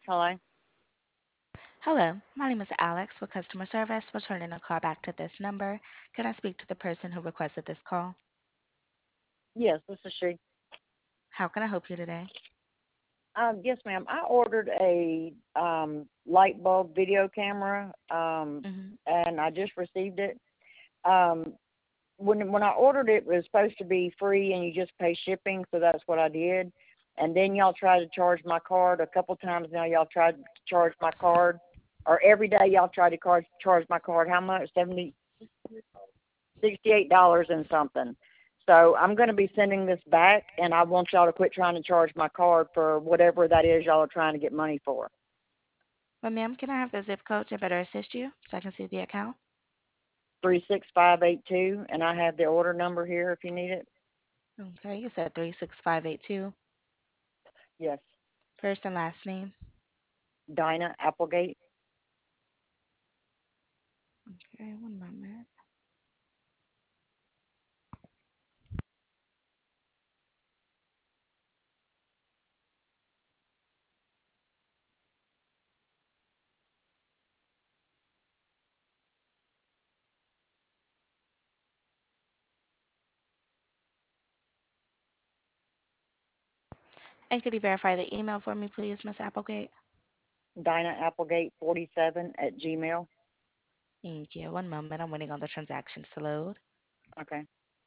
Hello? Hello, my name is Alex with customer service, returning a call back to this number. Can I speak to the person who requested this call? Yes, this is she. How can I help you today? Yes, ma'am. I ordered a light bulb video camera, Hmm. and I just received it. Um, when I ordered it, it was supposed to be free, and you just pay shipping, so that's what I did. And then y'all tried to charge my card a couple times. Now y'all tried to charge my card, or every day y'all tried to charge my card. How much? $68 and something. So I'm going to be sending this back, and I want y'all to quit trying to charge my card for whatever that is y'all are trying to get money for. Well, ma'am, can I have the zip code to better assist you so I can see the account? 36582, and I have the order number here if you need it. Okay, you said 36582. Yes, First and last name. Dinah Applegate. Okay, one moment. And could you verify the email for me, please, Miss Applegate? Dinah Applegate 47 at Gmail. Thank you. One moment. I'm waiting on the transactions to load. Okay.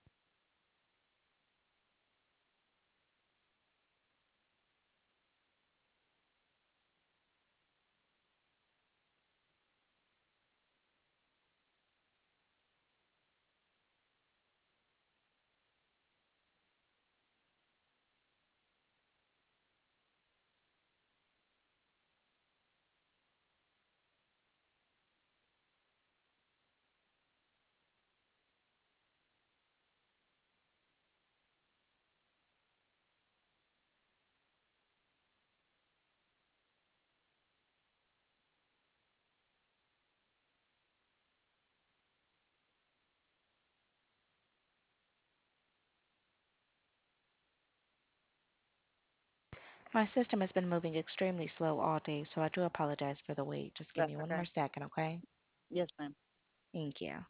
My system has been moving extremely slow all day, so I do apologize for the wait. Just give That's me one more okay. second, okay? Yes, ma'am. Thank you.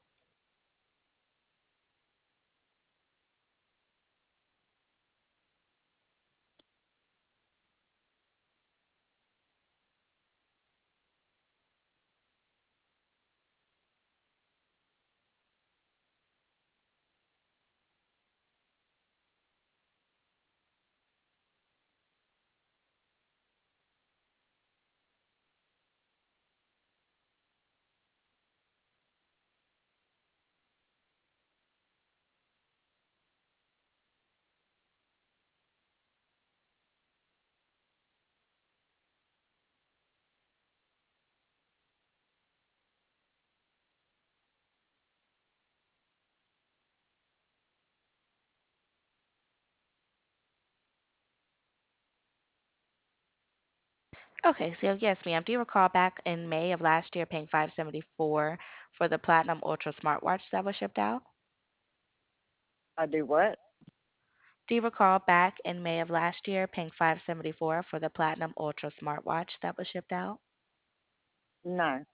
Okay, so yes, ma'am. Do you recall back in May of last year paying 574 for the Platinum Ultra smartwatch that was shipped out? I do what? Do you recall back in May of last year paying 574 for the Platinum Ultra smartwatch that was shipped out? No.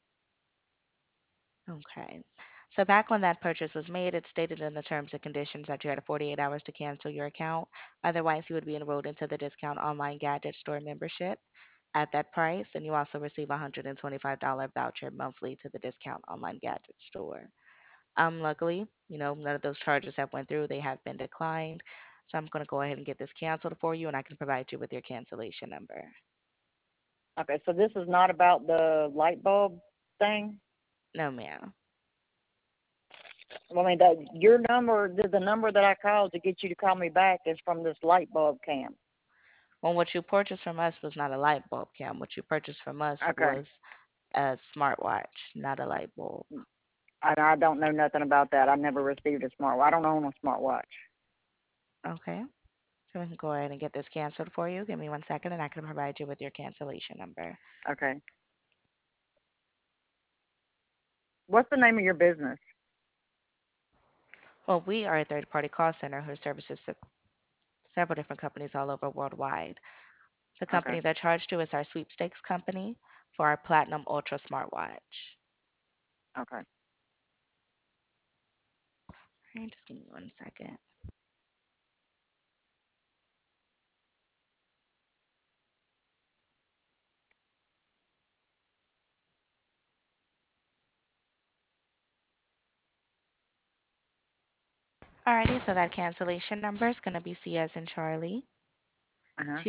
Okay. So back when that purchase was made, it stated in the terms and conditions that you had 48 hours to cancel your account. Otherwise, you would be enrolled into the Discount Online Gadget Store membership at that price, and you also receive a $125 voucher monthly to the Discount Online Gadget Store. Luckily, none of those charges have went through. They have been declined. So I'm going to go ahead and get this canceled for you, and I can provide you with your cancellation number. Okay, so this is not about the light bulb thing? No, ma'am. Well, I mean, your number, the number that I called to get you to call me back is from this light bulb cam. Well, what you purchased from us was not a light bulb cam. What you purchased from us Okay. was a smartwatch, not a light bulb. I don't know nothing about that. I never received a smartwatch. I don't own a smartwatch. Okay. So we can go ahead and get this canceled for you. Give me one second, and I can provide you with your cancellation number. Okay. What's the name of your business? Well, we are a third-party call center who services several different companies all over worldwide. The Okay. company they're charged to is our sweepstakes company for our Platinum Ultra smartwatch. Okay. All right, just give me 1 second. Alrighty, so that cancellation number is going to be C as in Charlie, Uh-huh.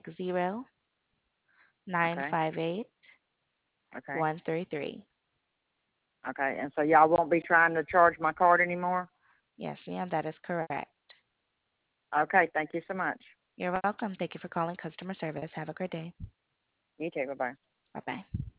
Okay. Okay. 260-958-133. Okay. And so y'all won't be trying to charge my card anymore? Yes, ma'am, that is correct. Okay. Thank you so much. You're welcome. Thank you for calling customer service. Have a great day. You too. Bye-bye. Bye bye.